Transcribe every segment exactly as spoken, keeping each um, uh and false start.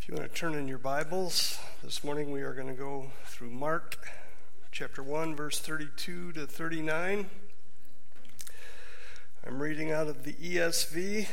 If you want to turn in your Bibles, this morning we are going to go through Mark chapter one, verse thirty-two to thirty-nine. I'm reading out of the E S V.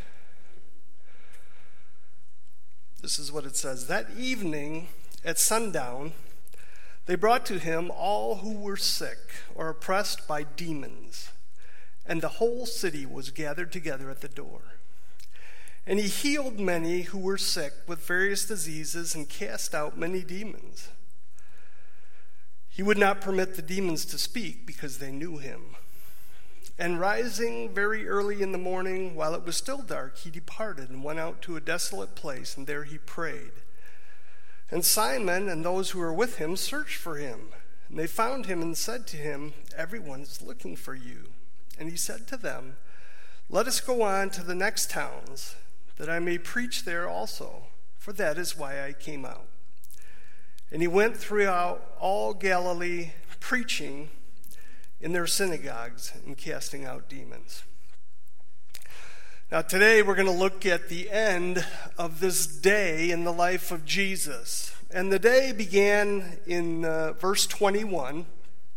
This is what it says. That evening at sundown, they brought to him all who were sick or oppressed by demons, and the whole city was gathered together at the door. And he healed many who were sick with various diseases and cast out many demons. He would not permit the demons to speak because they knew him. And rising very early in the morning, while it was still dark, he departed and went out to a desolate place, and there he prayed. And Simon and those who were with him searched for him. And they found him and said to him, "Everyone is looking for you." And he said to them, "Let us go on to the next towns, that I may preach there also, for that is why I came out." And he went throughout all Galilee, preaching in their synagogues and casting out demons. Now today we're going to look at the end of this day in the life of Jesus. And the day began in uh, verse twenty-one.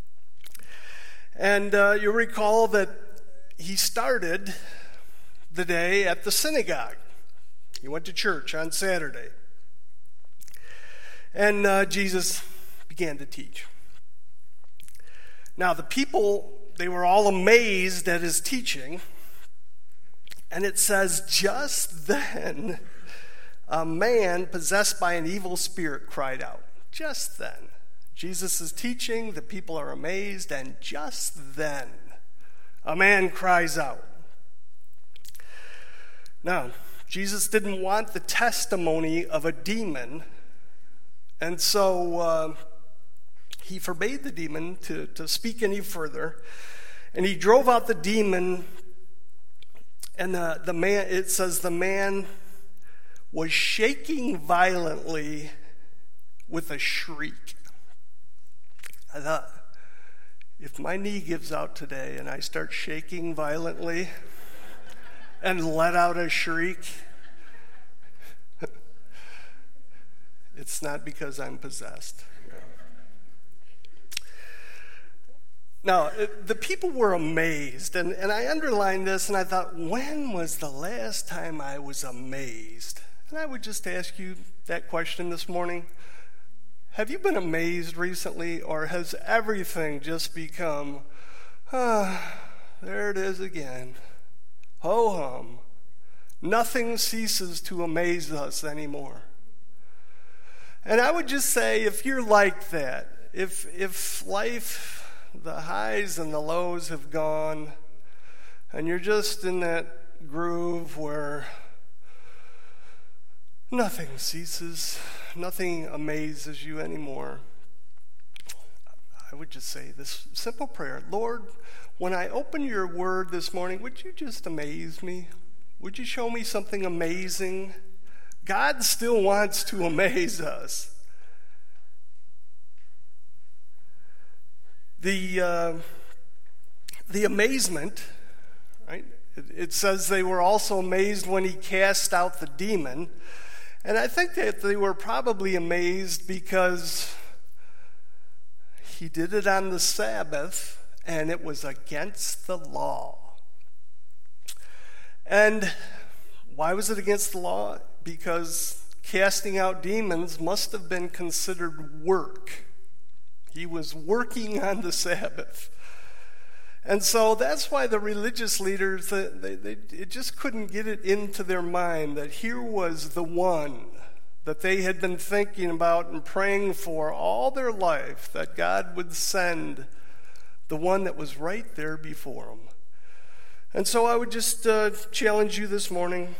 And uh, you'll recall that he started the day at the synagogue. He went to church on Saturday. And uh, Jesus began to teach. Now the people, they were all amazed at his teaching. And it says, just then, a man possessed by an evil spirit cried out. Just then. Jesus is teaching, the people are amazed, and just then, a man cries out. Now, Jesus didn't want the testimony of a demon, and so uh, he forbade the demon to, to speak any further, and he drove out the demon, and the, the man, it says the man was shaking violently with a shriek. I thought, if my knee gives out today and I start shaking violently and let out a shriek, it's not because I'm possessed. Now, it, the people were amazed, and, and I underlined this, and I thought, when was the last time I was amazed? And I would just ask you that question this morning. Have you been amazed recently, or has everything just become, ah, there it is again, ho-hum. Nothing ceases to amaze us anymore. And I would just say, if you're like that, if if life, the highs and the lows have gone, and you're just in that groove where nothing ceases, nothing amazes you anymore, I would just say this simple prayer. Lord, when I open your word this morning, would you just amaze me? Would you show me something amazing? God still wants to amaze us. The uh, the amazement, right? It, it says they were also amazed when he cast out the demon. And I think that they were probably amazed because he did it on the Sabbath, and it was against the law. And why was it against the law? Because casting out demons must have been considered work. He was working on the Sabbath. And so that's why the religious leaders, they, they, they it just couldn't get it into their mind that here was the one that they had been thinking about and praying for all their life, that God would send the one that was right there before them. And so I would just uh, challenge you this morning,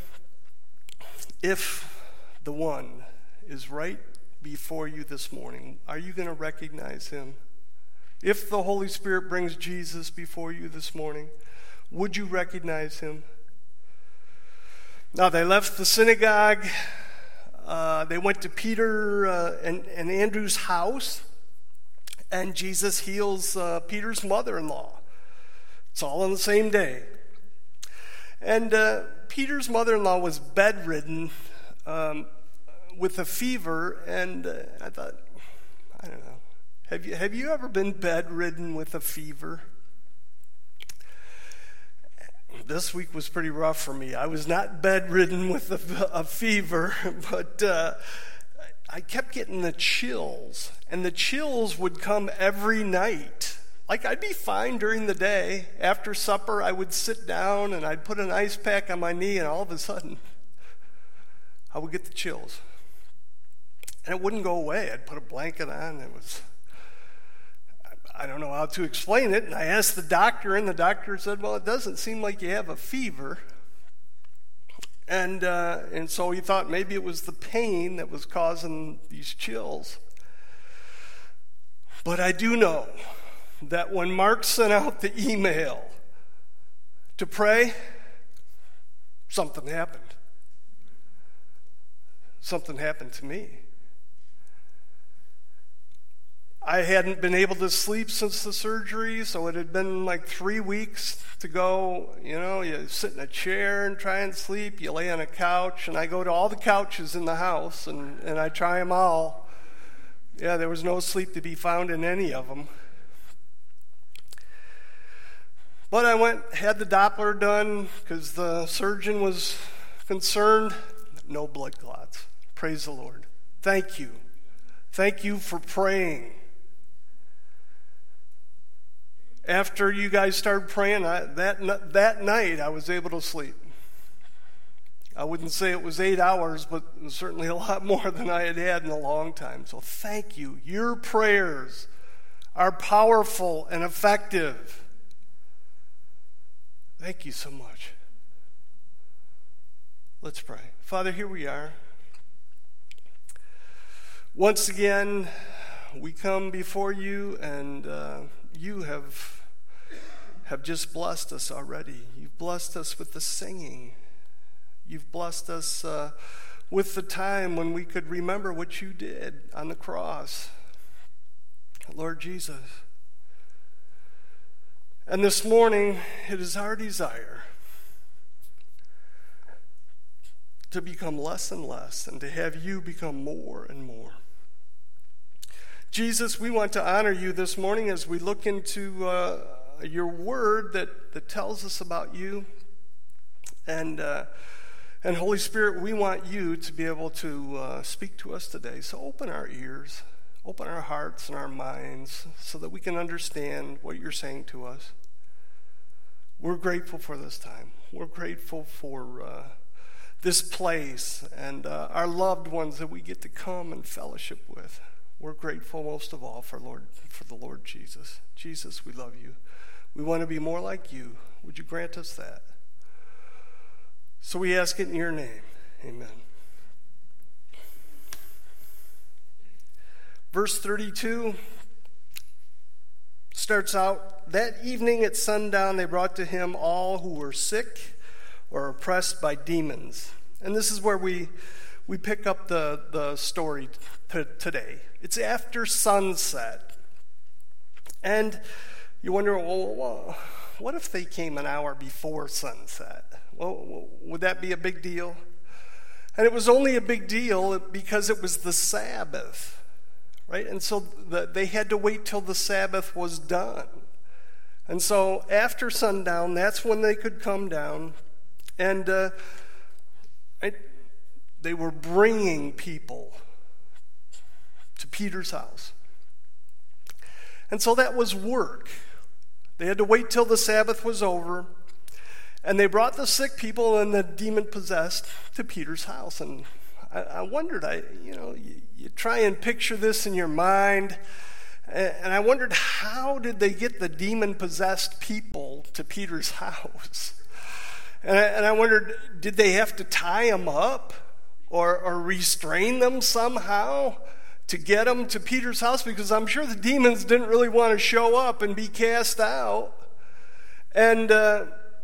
if the one is right before you this morning, are you going to recognize him? If the Holy Spirit brings Jesus before you this morning, would you recognize him? Now, they left the synagogue. Uh, they went to Peter uh, and, and Andrew's house, and Jesus heals uh, Peter's mother-in-law. It's all on the same day. And uh, Peter's mother-in-law was bedridden um, with a fever, and uh, I thought, I don't know, have you have you ever been bedridden with a fever? This week was pretty rough for me. I was not bedridden with a, a fever, but uh, I kept getting the chills, and the chills would come every night. Like, I'd be fine during the day. After supper, I would sit down, and I'd put an ice pack on my knee, and all of a sudden, I would get the chills. And it wouldn't go away. I'd put a blanket on. It was, I don't know how to explain it. And I asked the doctor, and the doctor said, well, it doesn't seem like you have a fever. And uh, and so he thought maybe it was the pain that was causing these chills. But I do know that when Mark sent out the email to pray, something happened. Something happened to me. I hadn't been able to sleep since the surgery, so it had been like three weeks to go. You know, you sit in a chair and try and sleep. You lay on a couch, and I go to all the couches in the house, and, and I try them all. Yeah, there was no sleep to be found in any of them. But I went, had the Doppler done, because the surgeon was concerned. No blood clots. Praise the Lord. Thank you. Thank you for praying. After you guys started praying, I, that that night I was able to sleep. I wouldn't say it was eight hours, but it was certainly a lot more than I had had in a long time. So thank you. Your prayers are powerful and effective. Thank you so much. Let's pray. Father, here we are. Once again, we come before you, and uh, you have, have just blessed us already. You've blessed us with the singing. You've blessed us uh, with the time when we could remember what you did on the cross. Lord Jesus. And this morning, it is our desire to become less and less, and to have you become more and more. Jesus, we want to honor you this morning as we look into uh, your word that, that tells us about you. And, uh, and Holy Spirit, we want you to be able to uh, speak to us today. So open our ears, open our hearts and our minds so that we can understand what you're saying to us. We're grateful for this time. We're grateful for uh, this place and uh, our loved ones that we get to come and fellowship with. We're grateful most of all for Lord for the Lord Jesus. Jesus, we love you. We want to be more like you. Would you grant us that? So we ask it in your name. Amen. Verse thirty-two starts out, that evening at sundown they brought to him all who were sick or oppressed by demons. And this is where we we pick up the, the story t- today. It's after sunset. And you wonder, well, what if they came an hour before sunset? Well, would that be a big deal? And it was only a big deal because it was the Sabbath. Right? And so the, they had to wait till the Sabbath was done. And so after sundown, that's when they could come down. And uh, right, they were bringing people to Peter's house. And so that was work. They had to wait till the Sabbath was over. And they brought the sick people and the demon-possessed to Peter's house. And I, I wondered, I you know, you, you try and picture this in your mind, and, and I wondered, how did they get the demon-possessed people to Peter's house? And I, and I wondered, did they have to tie them up or, or restrain them somehow to get them to Peter's house? Because I'm sure the demons didn't really want to show up and be cast out. And uh,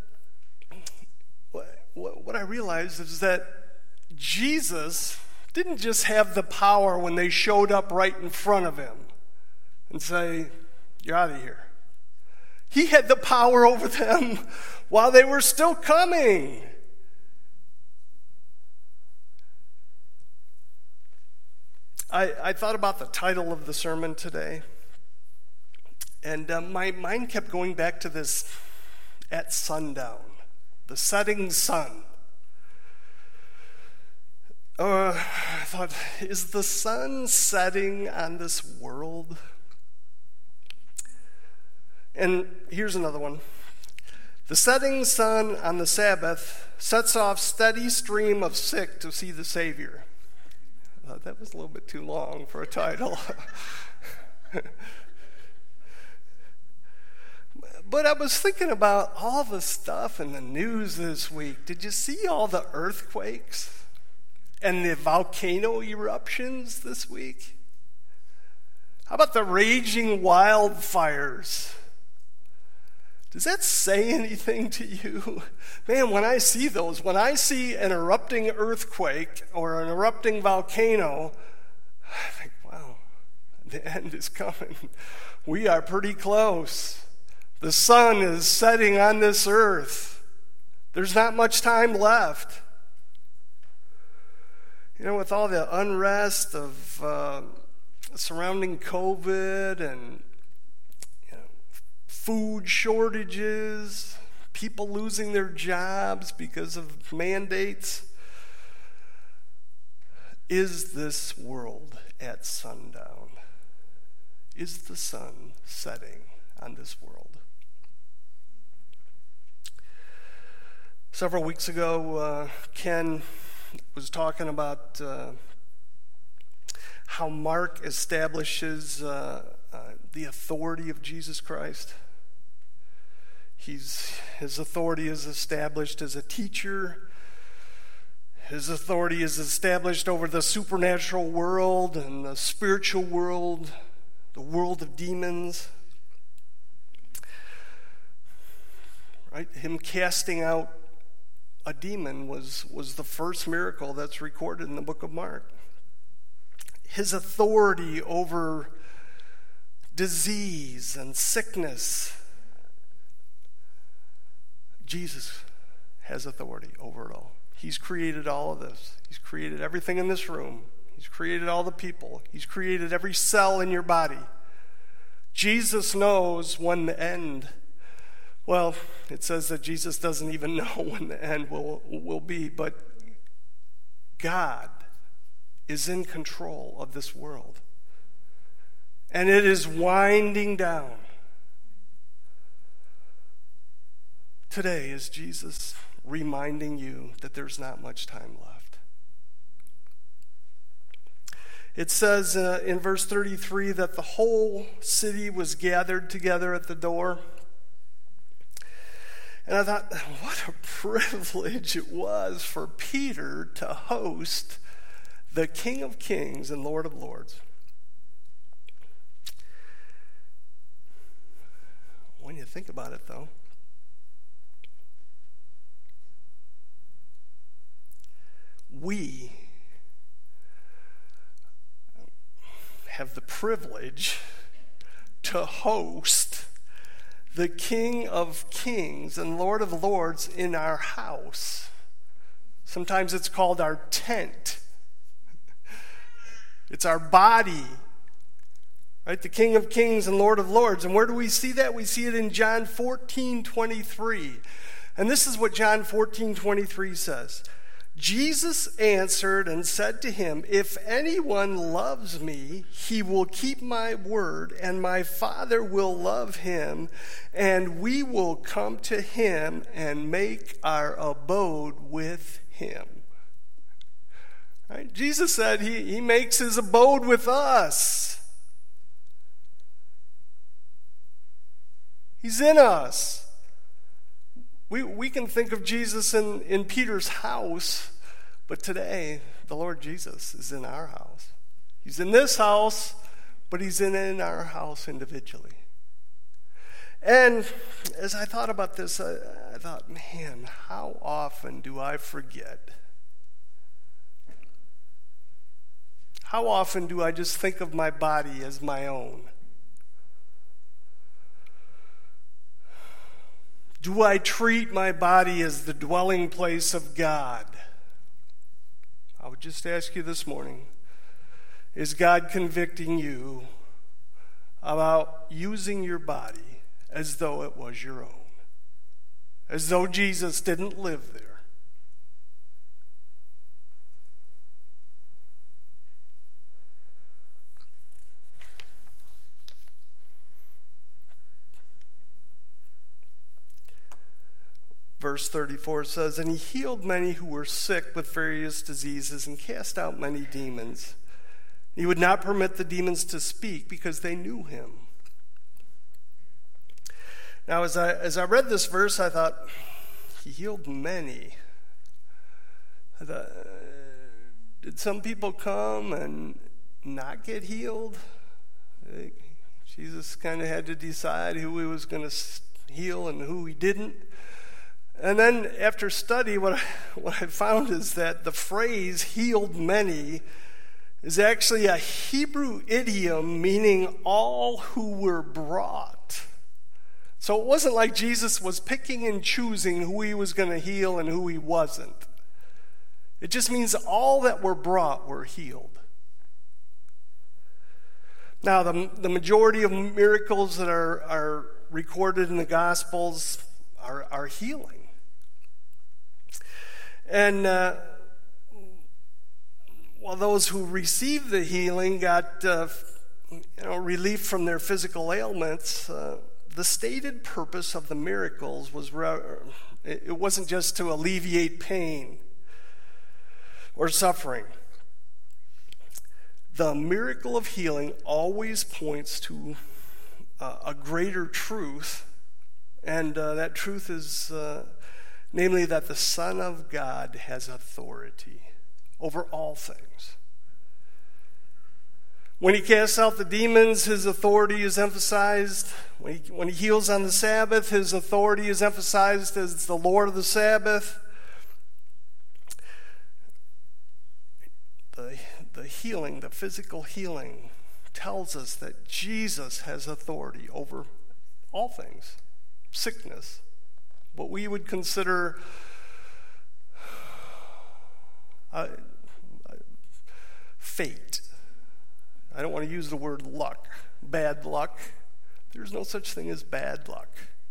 what, what I realized is that Jesus didn't just have the power when they showed up right in front of him and say, you're out of here. He had the power over them while they were still coming. I, I thought about the title of the sermon today, and uh, my mind kept going back to this at sundown, the setting sun. Uh, I thought, is the sun setting on this world? And here's another one. The setting sun on the Sabbath sets off steady stream of sick to see the Savior. I thought that was a little bit too long for a title. But I was thinking about all the stuff in the news this week. Did you see all the earthquakes and the volcano eruptions this week? How about the raging wildfires? Does that say anything to you? Man, when I see those, when I see an erupting earthquake or an erupting volcano, I think, wow, the end is coming. We are pretty close. The sun is setting on this earth. There's not much time left. You know, with all the unrest of uh, surrounding COVID and food shortages, people losing their jobs because of mandates. Is this world at sundown? Is the sun setting on this world? Several weeks ago, uh, Ken was talking about uh, how Mark establishes uh, uh, the authority of Jesus Christ. He's, his authority is established as a teacher. His authority is established over the supernatural world and the spiritual world, the world of demons. Right? Him casting out a demon was, was the first miracle that's recorded in the book of Mark. His authority over disease and sickness. Jesus has authority over it all. He's created all of this. He's created everything in this room. He's created all the people. He's created every cell in your body. Jesus knows when the end, well, it says that Jesus doesn't even know when the end will, will be, but God is in control of this world. And it is winding down. Today is Jesus reminding you that there's not much time left. It says uh, in verse thirty-three that the whole city was gathered together at the door. And I thought, what a privilege it was for Peter to host the King of Kings and Lord of Lords. When you think about it, though, we have the privilege to host the King of Kings and Lord of Lords in our house. Sometimes it's called our tent. It's our body. Right? The King of Kings and Lord of Lords. And where do we see that? We see it in John fourteen twenty-three. And this is what John fourteen twenty-three says. Jesus answered and said to him, "If anyone loves me, he will keep my word, and my Father will love him, and we will come to him and make our abode with him." Right? Jesus said he, he makes his abode with us. He's in us. We we can think of Jesus in, in Peter's house, but today the Lord Jesus is in our house. He's in this house, but he's in, in our house individually. And as I thought about this, I, I thought, man, how often do I forget? How often do I just think of my body as my own? Do I treat my body as the dwelling place of God? I would just ask you this morning, Is God convicting you about using your body as though it was your own? As though Jesus didn't live there? Verse thirty-four says, "And he healed many who were sick with various diseases and cast out many demons. He would not permit the demons to speak because they knew him." Now, as I as I read this verse, I thought, he healed many. I thought, uh, did some people come and not get healed? Jesus kind of had to decide who he was going to heal and who he didn't. And then after study, what I, what I found is that the phrase "healed many" is actually a Hebrew idiom meaning all who were brought. So it wasn't like Jesus was picking and choosing who he was going to heal and who he wasn't. It just means all that were brought were healed. Now, the, the majority of miracles that are, are recorded in the Gospels are, are healing. And uh, while those who received the healing got uh, you know, relief from their physical ailments, uh, the stated purpose of the miracles was re- it wasn't just to alleviate pain or suffering. The miracle of healing always points to uh, a greater truth, and uh, that truth is uh, namely that the Son of God has authority over all things. When he casts out the demons, his authority is emphasized. When he, when he heals on the Sabbath, his authority is emphasized as the Lord of the Sabbath. The, the healing, the physical healing, tells us that Jesus has authority over all things. Sickness, what we would consider uh, fate. I don't want to use the word luck, bad luck. There's no such thing as bad luck.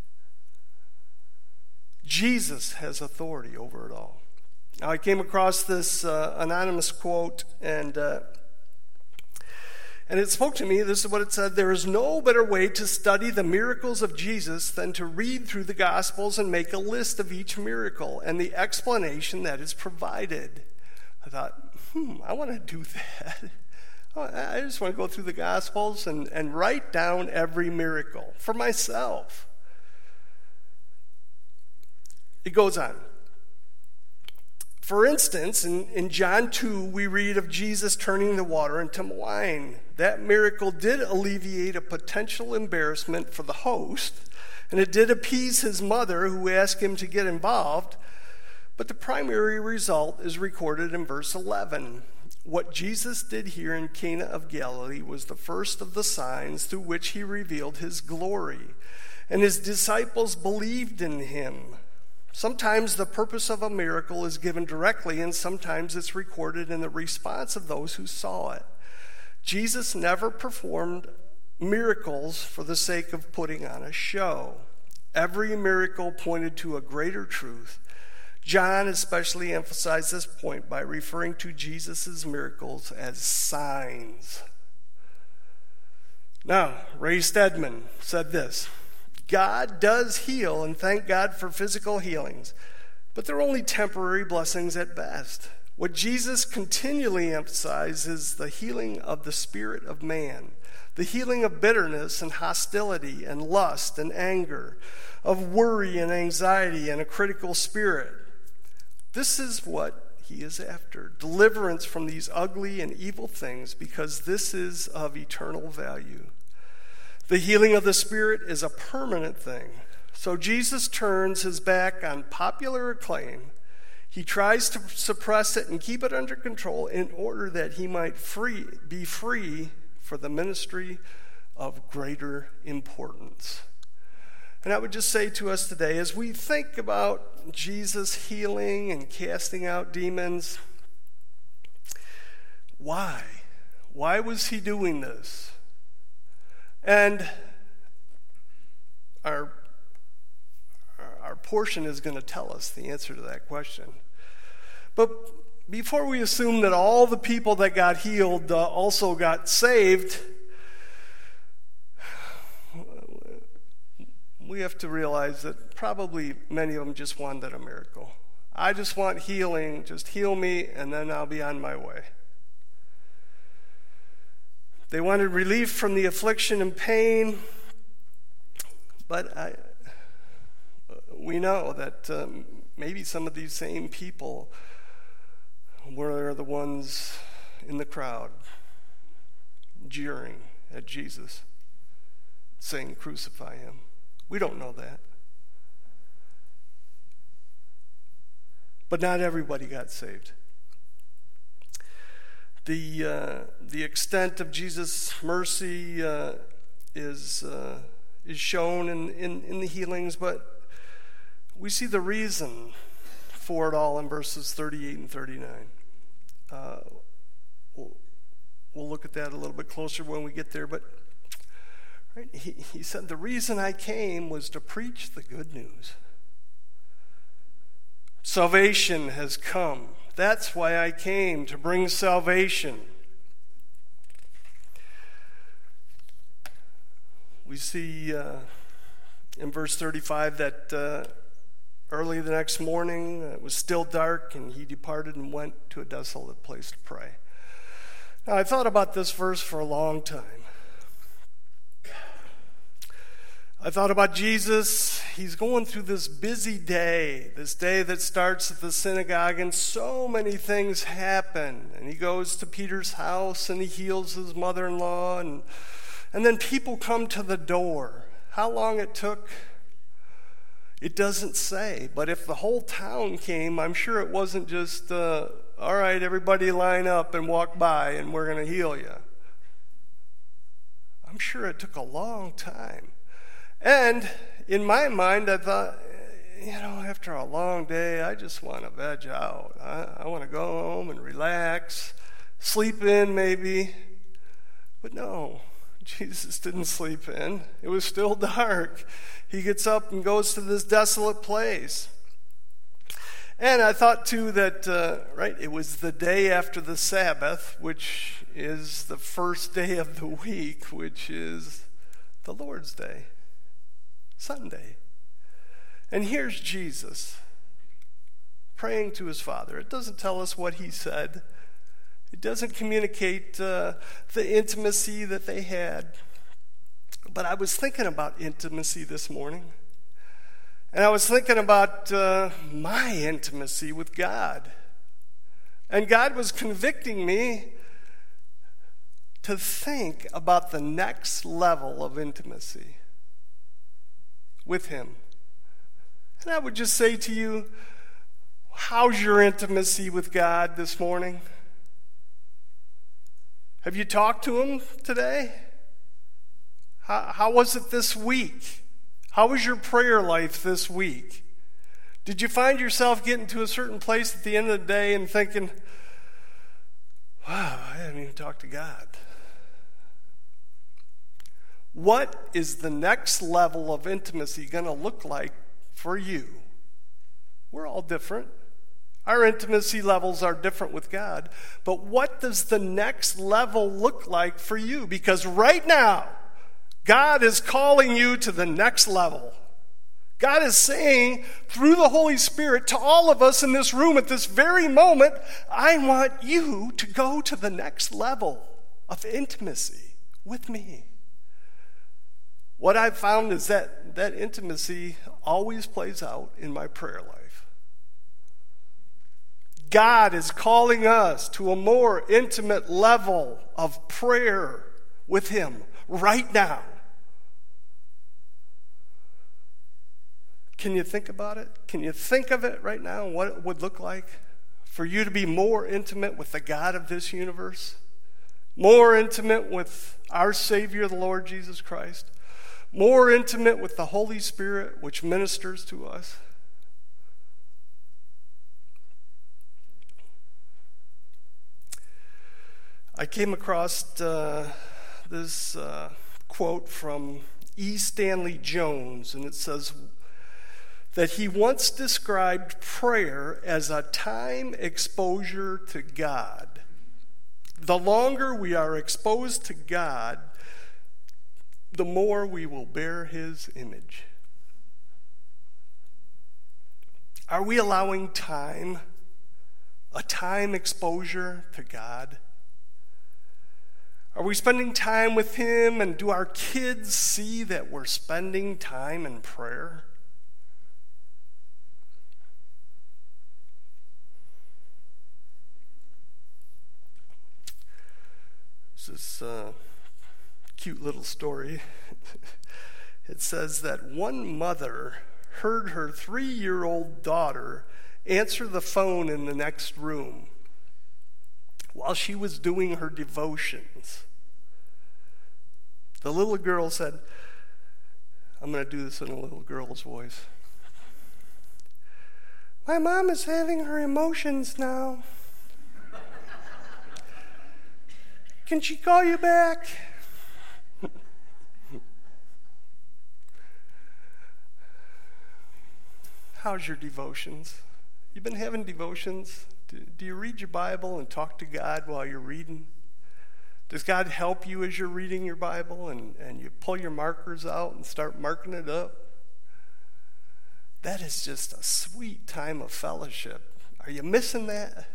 Jesus has authority over it all. Now, I came across this uh, anonymous quote, and uh, and it spoke to me. This is what it said: "There is no better way to study the miracles of Jesus than to read through the Gospels and make a list of each miracle and the explanation that is provided." I thought, hmm, I want to do that. I just want to go through the Gospels and, and write down every miracle for myself. It goes on. For instance, in, in John two, we read of Jesus turning the water into wine. That miracle did alleviate a potential embarrassment for the host, and it did appease his mother, who asked him to get involved. But the primary result is recorded in verse eleven. What Jesus did here in Cana of Galilee was the first of the signs through which he revealed his glory, and his disciples believed in him. Sometimes the purpose of a miracle is given directly, and sometimes it's recorded in the response of those who saw it. Jesus never performed miracles for the sake of putting on a show. Every miracle pointed to a greater truth. John especially emphasized this point by referring to Jesus' miracles as signs. Now, Ray Stedman said this: God does heal, and thank God for physical healings, but they're only temporary blessings at best. What Jesus continually emphasizes is the healing of the spirit of man, the healing of bitterness and hostility and lust and anger, of worry and anxiety and a critical spirit. This is what he is after, deliverance from these ugly and evil things, because this is of eternal value. The healing of the Spirit is a permanent thing. So Jesus turns his back on popular acclaim. He tries to suppress it and keep it under control in order that he might free, be free for the ministry of greater importance. And I would just say to us today, as we think about Jesus healing and casting out demons, why? Why was he doing this? And our, our portion is going to tell us the answer to that question. But before we assume that all the people that got healed uh, also got saved, we have to realize that probably many of them just wanted a miracle. I just want healing. Just heal me, and then I'll be on my way. They wanted relief from the affliction and pain, but I, we know that um, maybe some of these same people were the ones in the crowd jeering at Jesus, saying, "Crucify him." We don't know that. But not everybody got saved. The uh, the extent of Jesus' mercy uh, is uh, is shown in, in, in the healings, but we see the reason for it all in verses thirty-eight and thirty-nine. Uh, we'll, we'll look at that a little bit closer when we get there, but right, he, he said, the reason I came was to preach the good news. Salvation has come. That's why I came, to bring salvation. We see uh, in verse thirty-five that uh, early the next morning it was still dark, and he departed and went to a desolate place to pray. Now, I thought about this verse for a long time. I thought about Jesus. He's going through this busy day, this day that starts at the synagogue, and so many things happen. And he goes to Peter's house, and he heals his mother-in-law, and, and then people come to the door. How long it took, it doesn't say. But if the whole town came, I'm sure it wasn't just, uh, all right, everybody line up and walk by, and we're going to heal you. I'm sure it took a long time. And in my mind, I thought, you know, after a long day, I just want to veg out. I, I want to go home and relax, sleep in maybe. But no, Jesus didn't sleep in. It was still dark. He gets up and goes to this desolate place. And I thought, too, that, uh, right, it was the day after the Sabbath, which is the first day of the week, which is the Lord's Day. Sunday. And here's Jesus praying to his Father. It doesn't tell us what he said. It doesn't communicate uh, the intimacy that they had. But I was thinking about intimacy this morning. And I was thinking about uh, my intimacy with God. And God was convicting me to think about the next level of intimacy with him. And I would just say to you, how's your intimacy with God this morning? Have you talked to him today? How, how was it this week? How was your prayer life this week? Did you find yourself getting to a certain place at the end of the day and thinking, wow, I haven't even talked to God? What is the next level of intimacy going to look like for you? We're all different. Our intimacy levels are different with God. But what does the next level look like for you? Because right now, God is calling you to the next level. God is saying through the Holy Spirit to all of us in this room at this very moment, I want you to go to the next level of intimacy with me. What I've found is that that intimacy always plays out in my prayer life. God is calling us to a more intimate level of prayer with him right now. Can you think about it? Can you think of it right now, what it would look like for you to be more intimate with the God of this universe? More intimate with our Savior, the Lord Jesus Christ? More intimate with the Holy Spirit, which ministers to us? I I came across uh, this uh, quote from E. Stanley Jones, and it says that he once described prayer as a time exposure to God. The longer we are exposed to God, the more we will bear his image. Are we allowing time, a time exposure to God? Are we spending time with him, and do our kids see that we're spending time in prayer? There's this uh, cute little story. It says that one mother heard her three-year-old daughter answer the phone in the next room while she was doing her devotions. The little girl said, I'm going to do this in a little girl's voice. My mom is having her emotions now. Can she call you back? How's your devotions? You been having devotions? Do, do you read your Bible and talk to God while you're reading? Does God help you as you're reading your Bible and, and you pull your markers out and start marking it up? That is just a sweet time of fellowship. Are you missing that?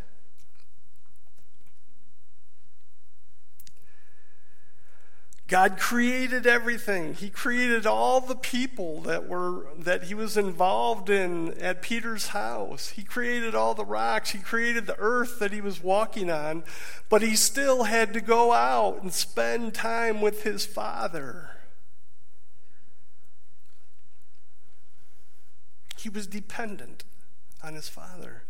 God created everything. He created all the people that were that he was involved in at Peter's house. He created all the rocks. He created the earth that he was walking on. But he still had to go out and spend time with his Father. He was dependent on his Father.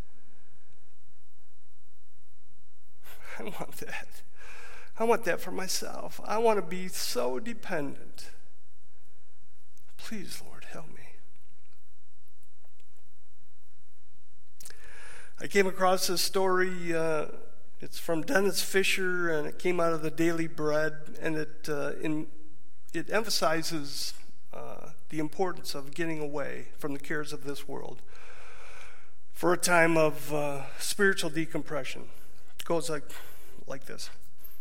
I want that. I want that for myself. I want to be so dependent. Please, Lord, help me. I came across this story. Uh, it's from Dennis Fisher, and it came out of the Daily Bread, and it uh, in, it emphasizes uh, the importance of getting away from the cares of this world for a time of uh, spiritual decompression. It goes like, like this.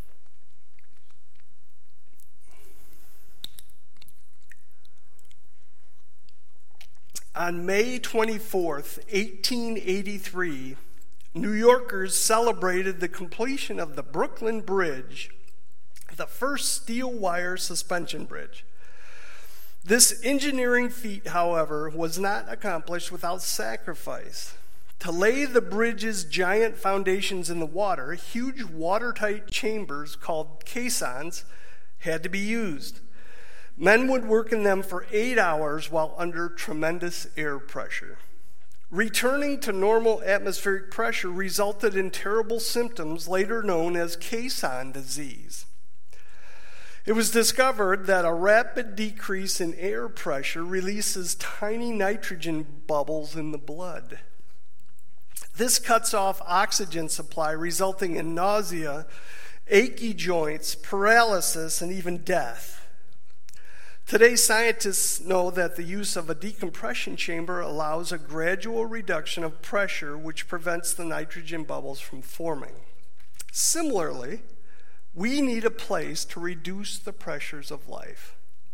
On May twenty-fourth, eighteen eighty-three, New Yorkers celebrated the completion of the Brooklyn Bridge, the first steel wire suspension bridge. This engineering feat, however, was not accomplished without sacrifice. To lay the bridge's giant foundations in the water, huge watertight chambers called caissons had to be used. Men would work in them for eight hours while under tremendous air pressure. Returning to normal atmospheric pressure resulted in terrible symptoms later known as caisson disease. It was discovered that a rapid decrease in air pressure releases tiny nitrogen bubbles in the blood. This cuts off oxygen supply, resulting in nausea, achy joints, paralysis, and even death. Today, scientists know that the use of a decompression chamber allows a gradual reduction of pressure, which prevents the nitrogen bubbles from forming. Similarly, we need a place to reduce the pressures of life.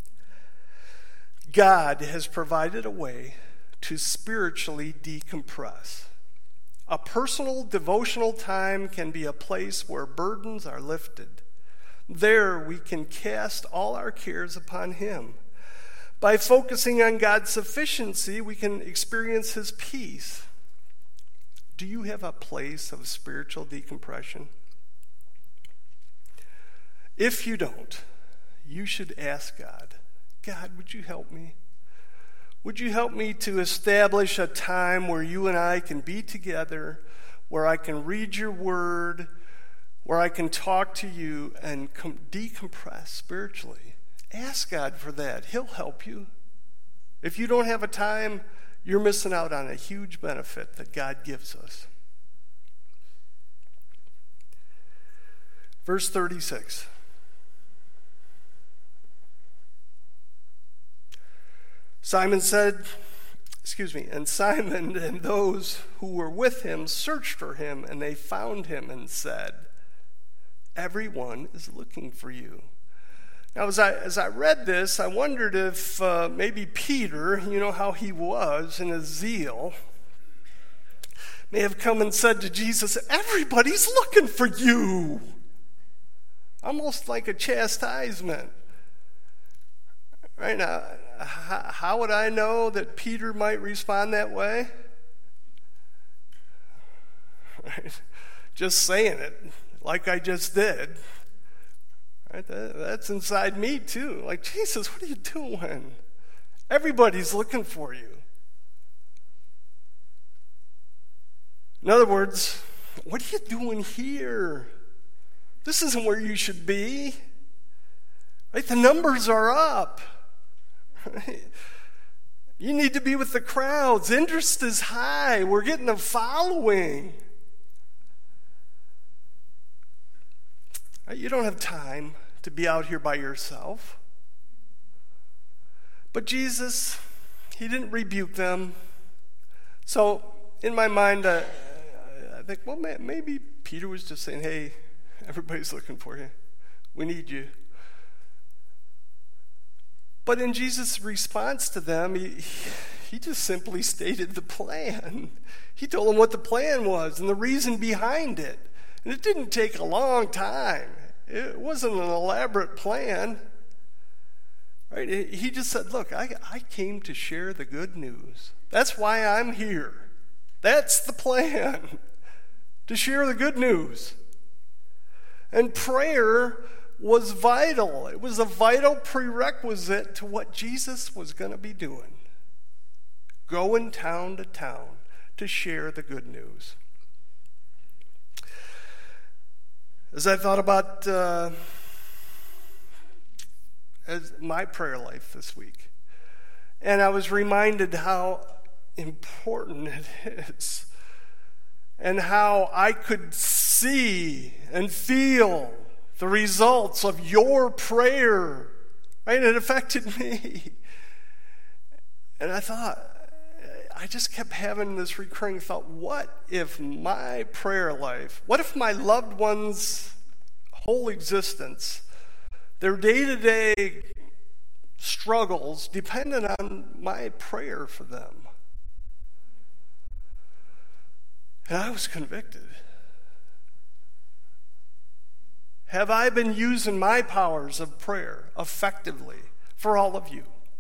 God has provided a way to spiritually decompress. A personal devotional time can be a place where burdens are lifted. There we can cast all our cares upon him. By focusing on God's sufficiency, we can experience his peace. Do you have a place of spiritual decompression? If you don't, you should ask God, God, would you help me? Would you help me to establish a time where you and I can be together, where I can read your word, where I can talk to you and com- decompress spiritually? Ask God for that. He'll help you. If you don't have a time, you're missing out on a huge benefit that God gives us. Verse thirty-six. Simon said, excuse me, and Simon and those who were with him searched for him, and they found him and said, everyone is looking for you. Now, as I, as I read this, I wondered if uh, maybe Peter, you know how he was in his zeal, may have come and said to Jesus, everybody's looking for you. Almost like a chastisement. Right now, how would I know that Peter might respond that way? Right? Just saying it like I just did. Right? That, that's inside me too. Like, Jesus, what are you doing? Everybody's looking for you. In other words, what are you doing here? This isn't where you should be. Right? The numbers are up. Right? You need to be with the crowds. Interest is high. We're getting a following. Right? You don't have time to be out here by yourself. But Jesus, he didn't rebuke them. So in my mind, I, I think, well, maybe Peter was just saying, hey, everybody's looking for you. We need you. But in Jesus' response to them, he, he just simply stated the plan. He told them what the plan was and the reason behind it. And it didn't take a long time. It wasn't an elaborate plan. Right? He just said, look, I, I came to share the good news. That's why I'm here. That's the plan, to share the good news. And prayer was vital. It was a vital prerequisite to what Jesus was going to be doing. Going town to town to share the good news. As I thought about uh, as my prayer life this week, and I was reminded how important it is, and how I could see and feel the results of your prayer, right? It affected me. And I thought, I just kept having this recurring thought, what if my prayer life, what if my loved ones' whole existence, their day-to-day struggles depended on my prayer for them? And I was convicted. Have I been using my powers of prayer effectively for all of you?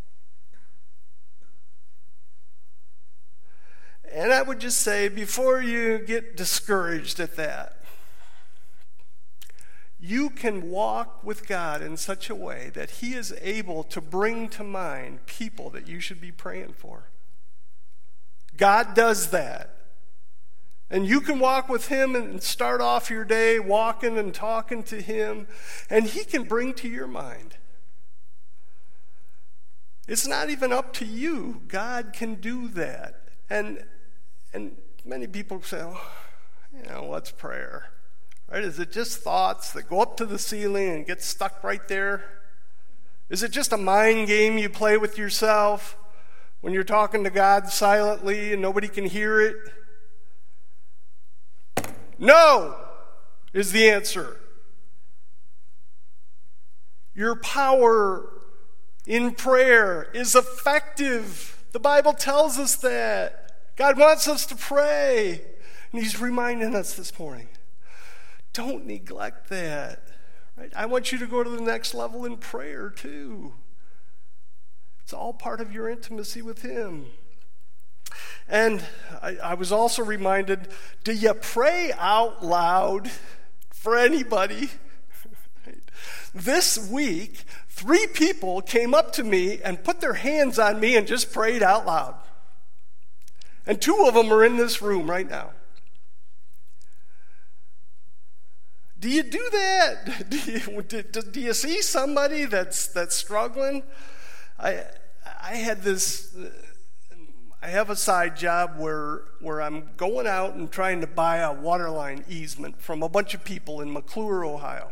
And I would just say, before you get discouraged at that, you can walk with God in such a way that He is able to bring to mind people that you should be praying for. God does that. And you can walk with Him and start off your day walking and talking to Him, and He can bring to your mind. It's not even up to you. God can do that. And and many people say, oh, you know, what's prayer? Right? Is it just thoughts that go up to the ceiling and get stuck right there? Is it just a mind game you play with yourself when you're talking to God silently and nobody can hear it? No, is the answer. Your power in prayer is effective. The Bible tells us that. God wants us to pray. And He's reminding us this morning. Don't neglect that. Right? I want you to go to the next level in prayer too. It's all part of your intimacy with Him. And I, I was also reminded, do you pray out loud for anybody? This week, three people came up to me and put their hands on me and just prayed out loud. And two of them are in this room right now. Do you do that? Do you, do, do you see somebody that's that's struggling? I I had this... I have a side job where where I'm going out and trying to buy a water line easement from a bunch of people in McClure, Ohio.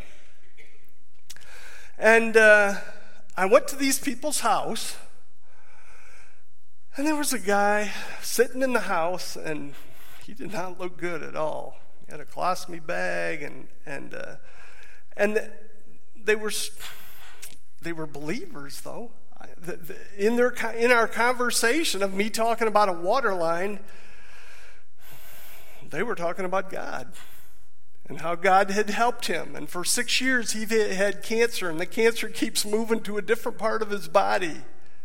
And uh, I went to these people's house, and there was a guy sitting in the house, and he did not look good at all. He had a colostomy bag, and and uh, and they were they were believers though. In their in our conversation of me talking about a water line, they were talking about God and how God had helped him. And for six years he had cancer, and the cancer keeps moving to a different part of his body.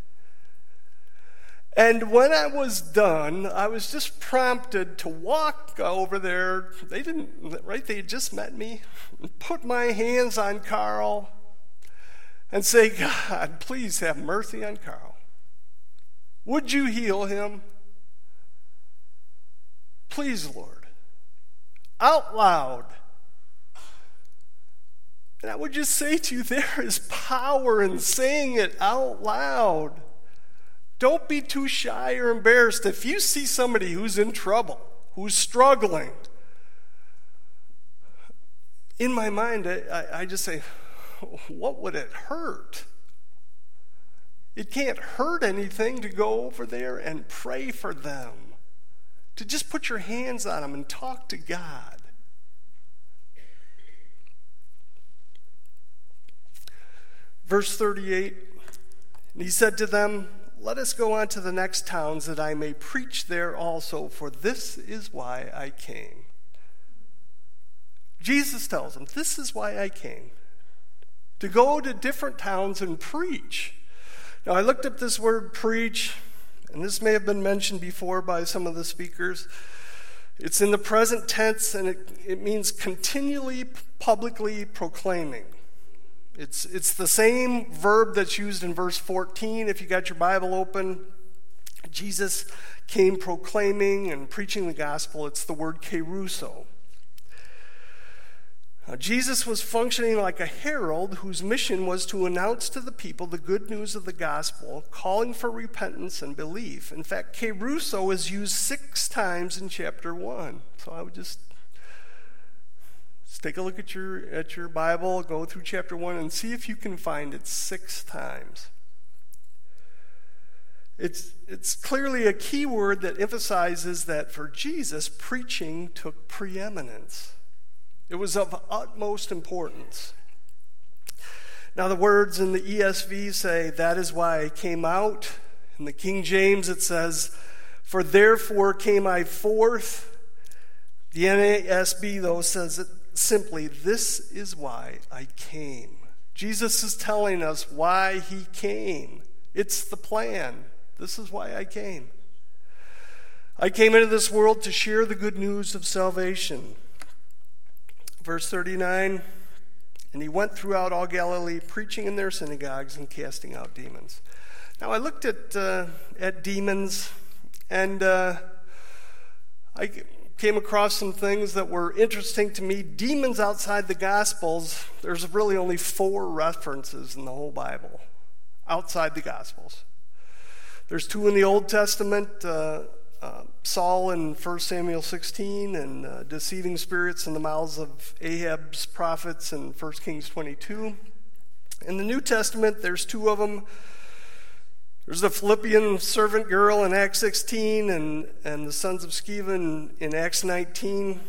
And when I was done, I was just prompted to walk over there. They didn't, right? They had just met me, and put my hands on Carl and say, God, please have mercy on Carl. Would you heal him? Please, Lord. Out loud. And I would just say to you, there is power in saying it out loud. Don't be too shy or embarrassed. If you see somebody who's in trouble, who's struggling, in my mind, I, I just say, what would it hurt? It can't hurt anything to go over there and pray for them, to just put your hands on them and talk to God. Verse thirty-eight, and he said to them, let us go on to the next towns that I may preach there also, for this is why I came. Jesus tells them, this is why I came. To go to different towns and preach. Now, I looked up this word preach, and this may have been mentioned before by some of the speakers. It's in the present tense, and it, it means continually, publicly proclaiming. It's, it's the same verb that's used in verse fourteen. If you got your Bible open, Jesus came proclaiming and preaching the gospel. It's the word keruso. Now, Jesus was functioning like a herald whose mission was to announce to the people the good news of the gospel, calling for repentance and belief. In fact, keruso is used six times in chapter one. So I would just, just take a look at your at your Bible, go through chapter one, and see if you can find it six times. It's, it's clearly a key word that emphasizes that for Jesus, preaching took preeminence. It was of utmost importance. Now, the words in the E S V say, that is why I came out. In the King James, it says, for therefore came I forth. The N A S B, though, says it simply, this is why I came. Jesus is telling us why he came. It's the plan. This is why I came. I came into this world to share the good news of salvation. Verse thirty-nine, and he went throughout all Galilee, preaching in their synagogues and casting out demons. Now, I looked at uh, at demons, and uh, I came across some things that were interesting to me. Demons outside the Gospels, there's really only four references in the whole Bible outside the Gospels. There's two in the Old Testament, uh, uh, Saul in First Samuel sixteen, and uh, deceiving spirits in the mouths of Ahab's prophets in First Kings twenty-two. In the New Testament, there's two of them. There's the Philippian servant girl in Acts sixteen, and, and the sons of Sceva in, in Acts nineteen.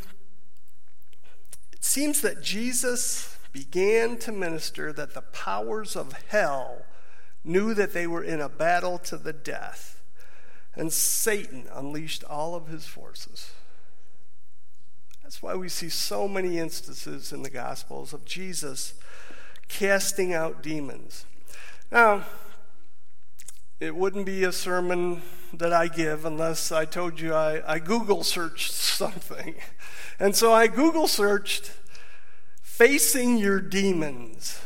It seems that Jesus began to minister that the powers of hell knew that they were in a battle to the death. And Satan unleashed all of his forces. That's why we see so many instances in the Gospels of Jesus casting out demons. Now, it wouldn't be a sermon that I give unless I told you I, I Google searched something. And so I Google searched facing your demons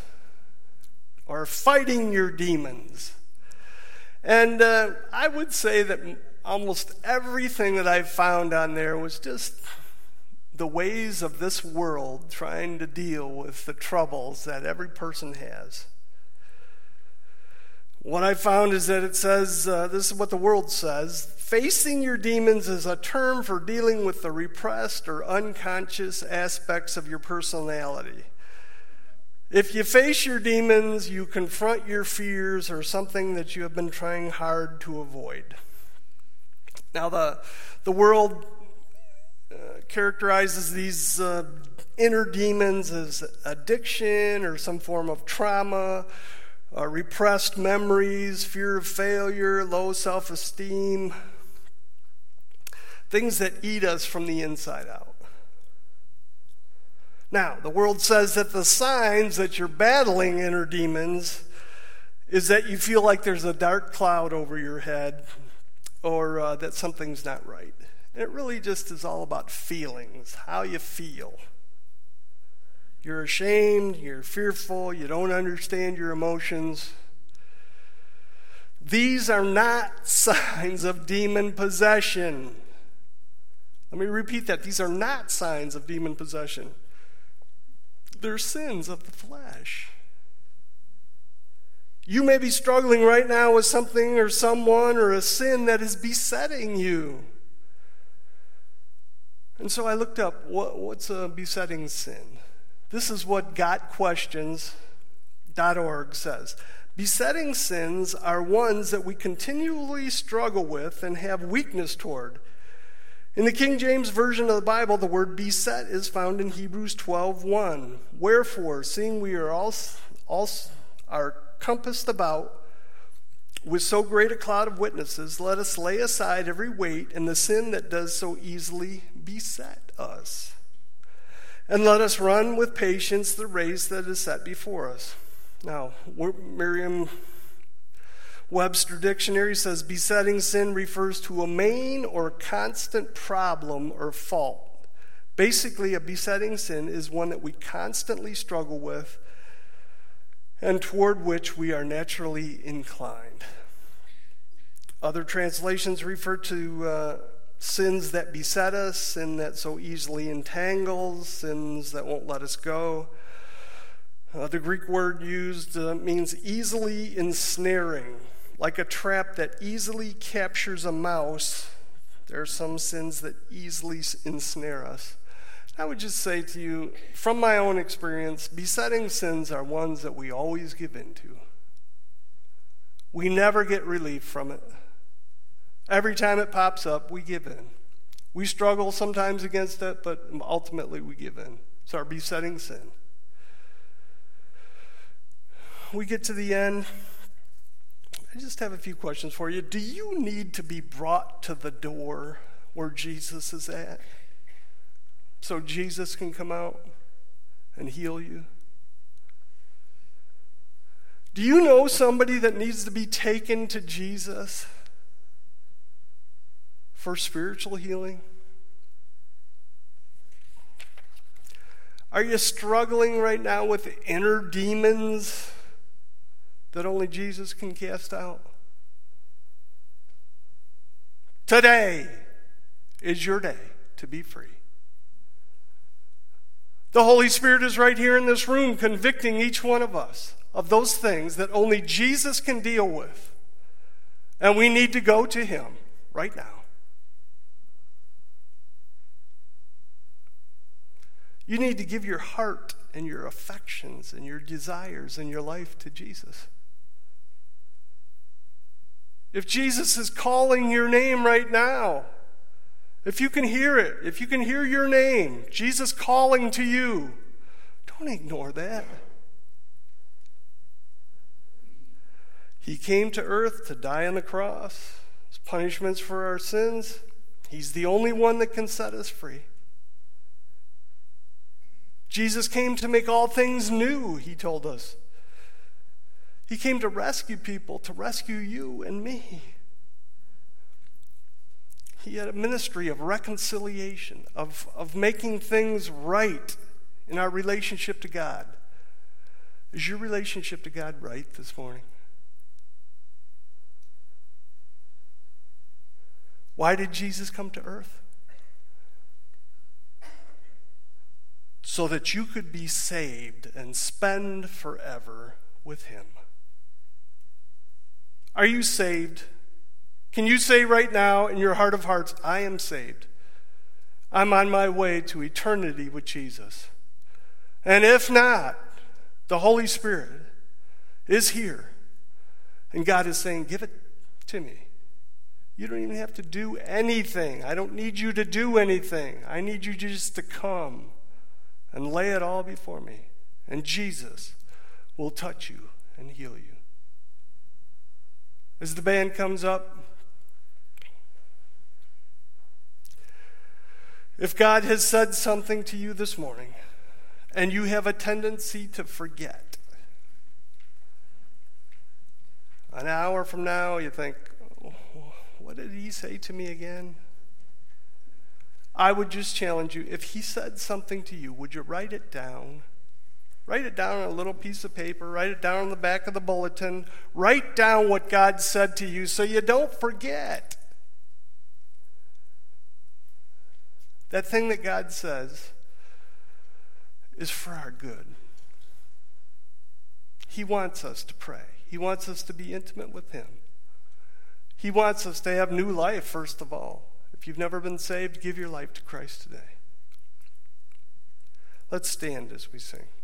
or fighting your demons. And uh, I would say that almost everything that I've found on there was just the ways of this world trying to deal with the troubles that every person has. What I found is that it says, uh, this is what the world says, facing your demons is a term for dealing with the repressed or unconscious aspects of your personality. If you face your demons, you confront your fears or something that you have been trying hard to avoid. Now, the, the world uh, characterizes these uh, inner demons as addiction or some form of trauma, Uh, repressed memories, fear of failure, low self-esteem, things that eat us from the inside out. Now, the world says that the signs that you're battling inner demons is that you feel like there's a dark cloud over your head or uh, that something's not right. And it really just is all about feelings, how you feel. You're ashamed, you're fearful, you don't understand your emotions. These are not signs of demon possession. Let me repeat that. These are not signs of demon possession. They're sins of the flesh. You may be struggling right now with something or someone or a sin that is besetting you. And so I looked up, what, what's a besetting sin? This is what got questions dot org says. Besetting sins are ones that we continually struggle with and have weakness toward. In the King James Version of the Bible, the word beset is found in Hebrews twelve one. Wherefore, seeing we are all, all are compassed about with so great a cloud of witnesses, let us lay aside every weight and the sin that does so easily beset us. And let us run with patience the race that is set before us. Now, Merriam-Webster Dictionary says besetting sin refers to a main or constant problem or fault. Basically, a besetting sin is one that we constantly struggle with and toward which we are naturally inclined. Other translations refer to uh, sins that beset us, sin that so easily entangles, sins that won't let us go. Uh, the Greek word used uh, means easily ensnaring, like a trap that easily captures a mouse. There are some sins that easily ensnare us. I would just say to you, from my own experience, besetting sins are ones that we always give into. We never get relief from it. Every time it pops up, we give in. We struggle sometimes against it, but ultimately we give in. It's our besetting sin. We get to the end. I just have a few questions for you. Do you need to be brought to the door where Jesus is at so Jesus can come out and heal you? Do you know somebody that needs to be taken to Jesus for spiritual healing? Are you struggling right now with inner demons that only Jesus can cast out? Today is your day to be free. The Holy Spirit is right here in this room convicting each one of us of those things that only Jesus can deal with. And we need to go to Him right now. You need to give your heart and your affections and your desires and your life to Jesus. If Jesus is calling your name right now, if you can hear it, if you can hear your name, Jesus calling to you, don't ignore that. He came to earth to die on the cross as punishments for our sins. He's the only one that can set us free. Jesus came to make all things new, He told us. He came to rescue people, to rescue you and me. He had a ministry of reconciliation, of, of making things right in our relationship to God. Is your relationship to God right this morning? Why did Jesus come to earth? So that you could be saved and spend forever with Him. Are you saved? Can you say right now in your heart of hearts, I am saved. I'm on my way to eternity with Jesus. And if not, the Holy Spirit is here. And God is saying, give it to me. You don't even have to do anything. I don't need you to do anything. I need you just to come and lay it all before me. And Jesus will touch you and heal you. As the band comes up, if God has said something to you this morning and you have a tendency to forget, an hour from now you think, oh, what did he say to me again? I would just challenge you, if he said something to you, would you write it down? Write it down on a little piece of paper. Write it down on the back of the bulletin. Write down what God said to you so you don't forget. That thing that God says is for our good. He wants us to pray. He wants us to be intimate with him. He wants us to have new life, first of all. If you've never been saved, give your life to Christ today. Let's stand as we sing.